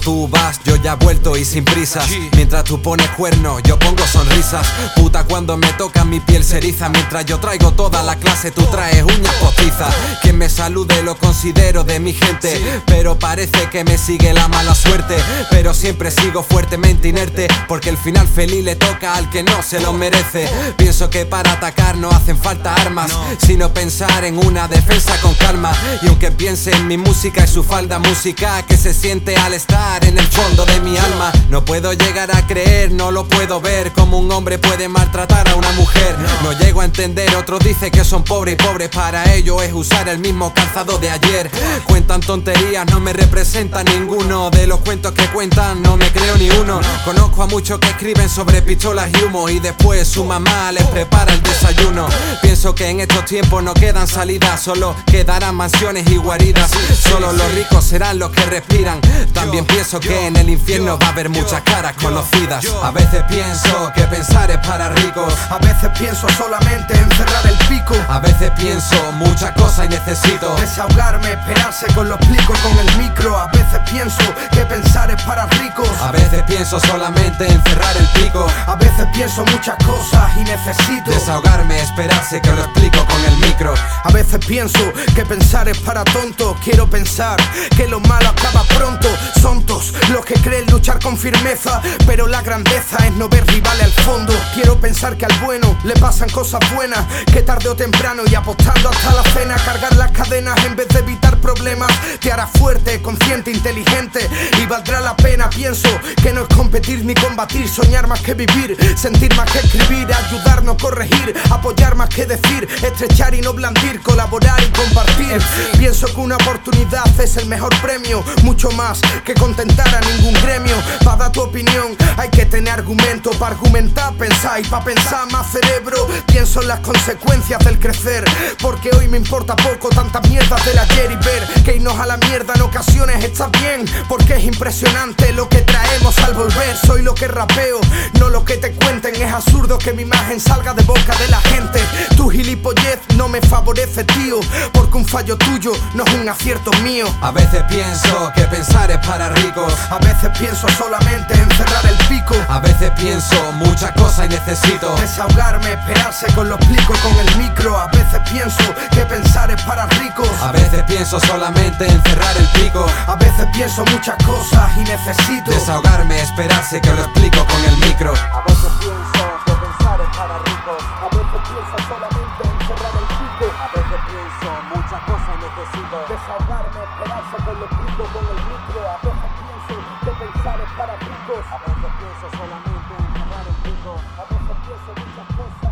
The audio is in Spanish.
tú vas, yo ya he vuelto y sin prisas. Mientras tú pones cuernos, yo pongo sonrisas. Puta, cuando me toca mi piel se eriza. Mientras yo traigo toda la clase, tú traes uñas postizas. Quien me salude lo considero de mi gente, pero parece que me sigue la mala suerte. Pero siempre sigo fuertemente inerte, porque el final feliz le toca al que no se lo merece. Pienso que para atacar no hacen falta armas, sino pensar en una defensa con calma. Y aunque piense en mi música y su falda, música que se siente al estar en el fondo de mi alma. No puedo llegar a creer, no lo puedo ver, como un hombre puede maltratar a una mujer. No llego a entender, otros dicen que son pobres y pobres para ellos es usar el mismo calzado de ayer. Cuentan tonterías, no me representa ninguno de los cuentos que cuentan, no me creo ni uno. Conozco a muchos que escriben sobre pistolas y humo y después su mamá les prepara el desayuno. Pienso que en estos tiempos no quedan salidas, solo quedarán mansiones y guaridas. Solo los ricos serán los que respiran. También pienso que en el infierno va a haber muchas caras conocidas. A veces pienso que pensar es para ricos. A veces pienso solamente en cerrar el pico. A veces pienso muchas cosas y necesito desahogarme, esperarse con lo explico con el micro. A veces pienso que pensar es para ricos. A veces pienso solamente en cerrar el pico. A veces pienso muchas cosas y necesito desahogarme, esperarse que lo explico con el micro. A veces pienso que pensar es para tontos. Quiero pensar que lo malo acaba pronto. Sontos los que creen luchar con firmeza, pero la grandeza es no ver rivales al fondo. Quiero pensar que al bueno le pasan cosas buenas, que tarde o temprano y apostando hasta la cena, cargar las cadenas en vez de evitar problemas te hará fuerte, consciente, inteligente y valdrá la pena. Pienso que no es competir ni combatir, soñar más que vivir, sentir más que escribir, ayudar no corregir, apoyar más que decir, estrechar y no blandir, colaborar y compartir. Pienso que una oportunidad es el mejor premio, mucho más que contentar a ningún gremio. Para dar tu opinión hay que tener argumento, para argumentar pensar y para pensar más cerebro. Pienso en las consecuencias del crecer, porque hoy me importa poco tantas mierdas del ayer y ver que irnos a la mierda en ocasiones está bien, porque es impresionante lo que traemos al volver. Soy lo que rapeo, no lo que te cuenten. Es absurdo que mi imagen salga de boca de la gente. Tu gilipollez no me favorece, tío, porque un fallo tuyo no es un acierto mío. A veces pienso que pensar es para ricos. A veces pienso solamente en cerrar el pico. A veces pienso muchas cosas y necesito desahogarme, esperarse con lo explico con el micro. A veces pienso que pensar es para ricos. A veces pienso solamente en cerrar el pico. A veces pienso muchas cosas y necesito desahogarme, esperarse que lo explico con el micro. A veces pienso que pensar es para ricos. A veces pienso solamente en cerrar el pico. A veces pienso muchas cosas y necesito desahogarme, esperarse con lo explico con el micro. A veces pienso que pensar es para ricos. A veces pienso solamente en cerrar el pico. A veces pienso muchas cosas.